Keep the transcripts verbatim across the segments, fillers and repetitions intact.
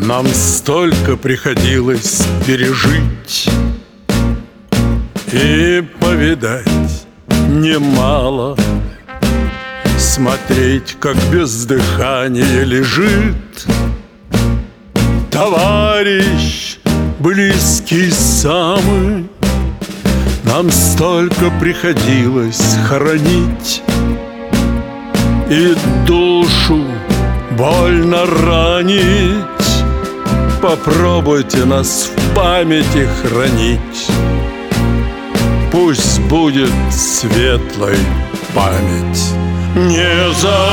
Нам столько приходилось пережить и повидать немало. Смотреть, как без дыхания лежит товарищ, близкий самый. Нам столько приходилось хоронить и душу больно ранить. Попробуйте нас в памяти хранить. Пусть будет светлой память. Не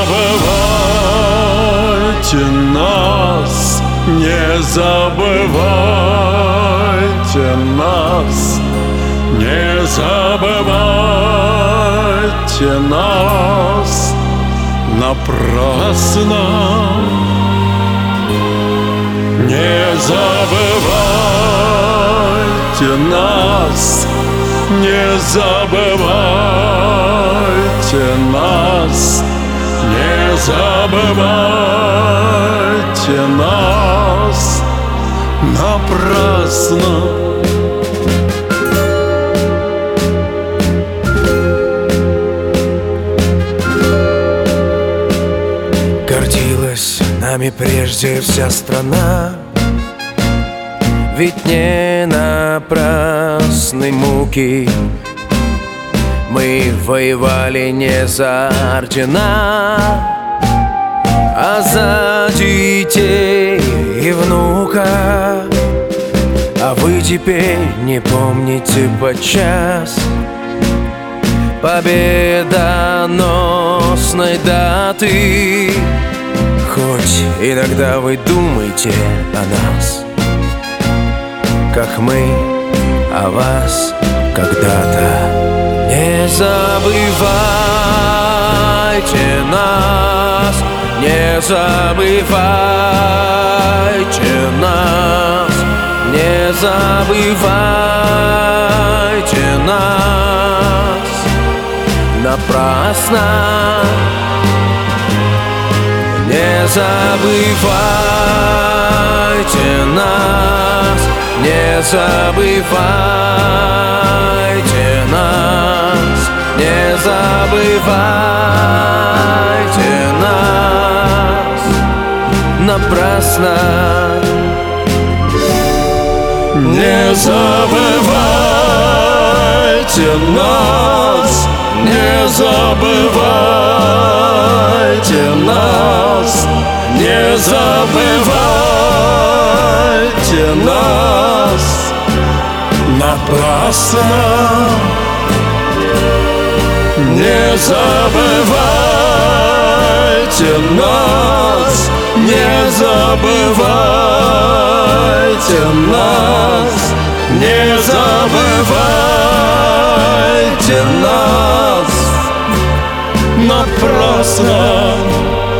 забывайте нас, не забывайте нас, не забывайте нас напрасно. Не забывайте нас, не забывайте нас, не забывайте нас напрасно. Гордилась нами прежде вся страна, ведь не напрасны муки. Мы воевали не за ордена, а за детей и внука. А вы теперь не помните подчас победоносной даты. Хоть иногда вы думаете о нас, как мы о вас когда-то. Не забывайте нас, не забывайте нас, не забывайте нас напрасно. Не забывайте нас, не забывайте нас, не забывайте нас напрасно. Не забывайте нас, не забывайте нас, не забывайте нас напрасно. Не забывайте нас, не забывайте нас, не забывайте нас напрасно.